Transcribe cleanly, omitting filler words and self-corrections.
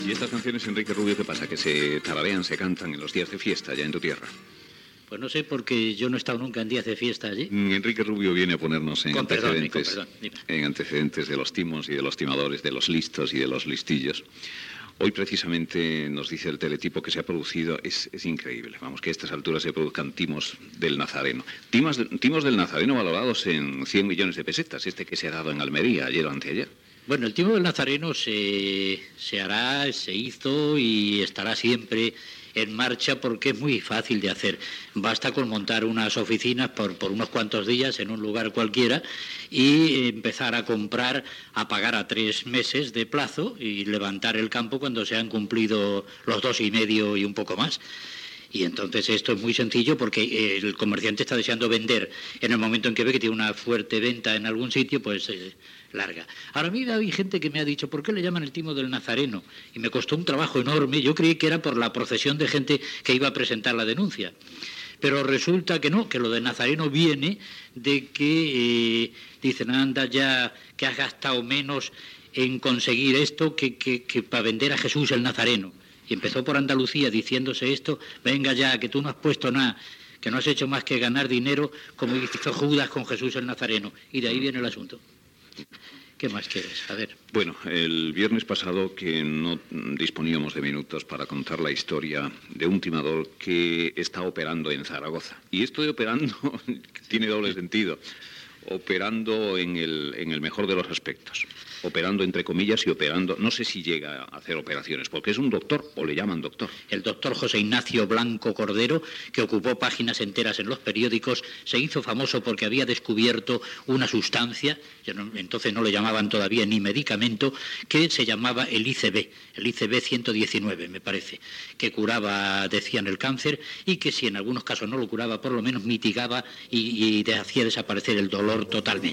¿Y estas canciones, Enrique Rubio, qué pasa? ¿Que se tararean, se cantan en los días de fiesta ya en tu tierra? Pues no sé, porque yo no he estado nunca en días de fiesta allí. Enrique Rubio viene a ponernos en antecedentes, dime. en antecedentes de los timos y de los timadores, de los listos y de los listillos. Hoy precisamente nos dice el teletipo que se ha producido, es increíble, vamos, que a estas alturas se produzcan timos del Nazareno. Timos del Nazareno valorados en 100 millones de pesetas, este que se ha dado en Almería ayer o anteayer. Bueno, el timo del Nazareno se hará, se hizo y estará siempre en marcha porque es muy fácil de hacer. Basta con montar unas oficinas por unos cuantos días en un lugar cualquiera y empezar a comprar, a pagar a 3 meses de plazo y levantar el campo cuando se han cumplido los 2 y medio y un poco más. Y entonces esto es muy sencillo porque el comerciante está deseando vender. En el momento en que ve que tiene una fuerte venta en algún sitio, pues larga. Ahora a mí hay gente que me ha dicho, ¿por qué le llaman el timo del Nazareno? Y me costó un trabajo enorme. Yo creí que era por la procesión de gente que iba a presentar la denuncia. Pero resulta que no, que lo de Nazareno viene de que dicen, anda ya, que has gastado menos en conseguir esto que para vender a Jesús el Nazareno. Y empezó por Andalucía diciéndose esto, venga ya, que tú no has puesto nada, que no has hecho más que ganar dinero como hizo Judas con Jesús el Nazareno. Y de ahí viene el asunto. ¿Qué más quieres? A ver. Bueno, el viernes pasado que no disponíamos de minutos para contar la historia de un timador que está operando en Zaragoza. Y esto de operando tiene doble sentido. Operando en el mejor de los aspectos. Operando entre comillas y operando, no sé si llega a hacer operaciones, porque es un doctor, o le llaman doctor. El doctor José Ignacio Blanco Cordero, que ocupó páginas enteras en los periódicos, se hizo famoso porque había descubierto una sustancia, entonces no le llamaban todavía ni medicamento, que se llamaba el ICB 119, me parece, que curaba, decían, el cáncer, y que si en algunos casos no lo curaba, por lo menos mitigaba y hacía desaparecer el dolor totalmente.